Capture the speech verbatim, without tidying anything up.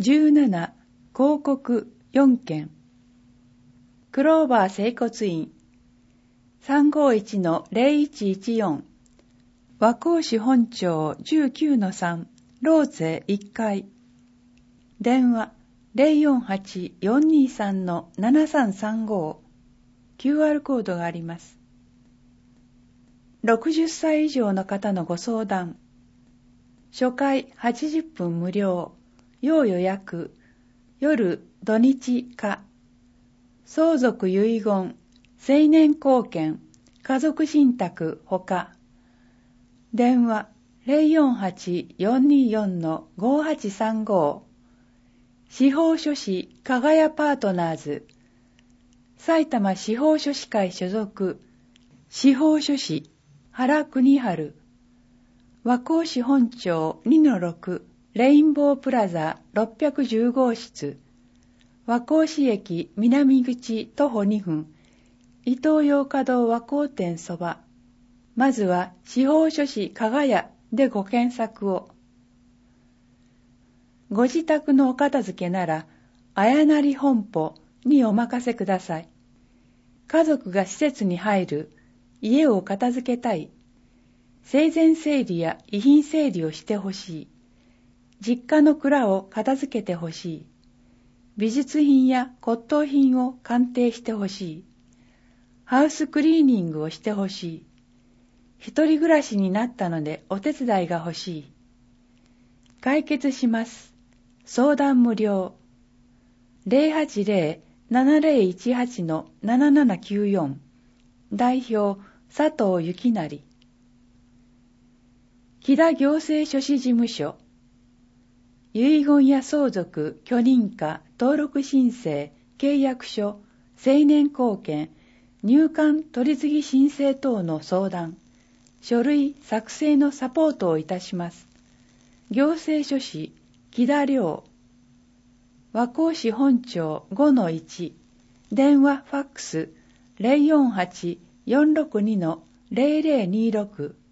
じゅうなな広告よんけん、クローバー整骨院 さんごいちのゼロいちいちよん 和光市本町 じゅうきゅうのさん ローツェいっかい、電話 ゼロよんはち よんにさん ななさんさんご、 キューアール コードがあります。ろくじゅっさい以上の方のご相談、初回はちじゅっぷん無料、要予約、夜土日課、相続遺言、成年後見、家族信託ほか、電話 ゼロよんはち よんによん ごはちさんご、司法書士かがやパートナーズ、埼玉司法書士会所属、司法書士原国春、和光市本町 にのろく レインボープラザろっぴゃくじゅう号室、和光市駅南口徒歩にふん、伊東洋華堂和光店そば。まずは司法書士かがやでご検索を。ご自宅のお片付けなら、あやなり本舗にお任せください。家族が施設に入る、家を片付けたい、生前整理や遺品整理をしてほしい、実家の蔵を片付けてほしい、美術品や骨董品を鑑定してほしい、ハウスクリーニングをしてほしい、一人暮らしになったのでお手伝いが欲しい。解決します。相談無料。ゼロはちゼロ ななゼロいちはち ななななきゅうよん、代表佐藤幸成。木田行政書士事務所。遺言や相続、許認可、登録申請、契約書、成年後見、入管取次申請等の相談、書類作成のサポートをいたします。行政書士、木田良。和光市本町 ごのいち、電話ファックス ゼロよんはち よんろくに ゼロゼロにろく、